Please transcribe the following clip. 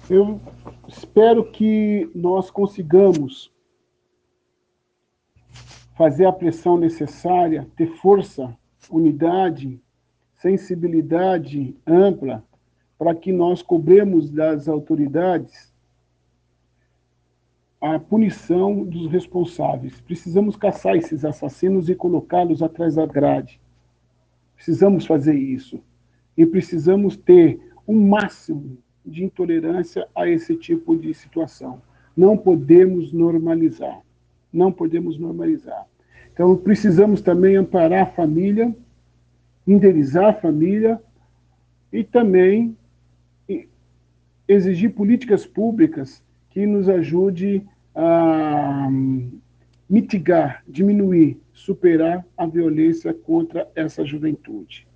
Eu espero que nós consigamos fazer a pressão necessária, ter força, unidade, sensibilidade ampla, para que nós cobremos das autoridades a punição dos responsáveis. Precisamos caçar esses assassinos e colocá-los atrás da grade. Precisamos fazer isso. E precisamos ter um máximo de intolerância a esse tipo de situação. Não podemos normalizar. Não podemos normalizar. Então, precisamos também amparar a família, indenizar a família e também exigir políticas públicas que nos ajude a mitigar, diminuir, superar a violência contra essa juventude.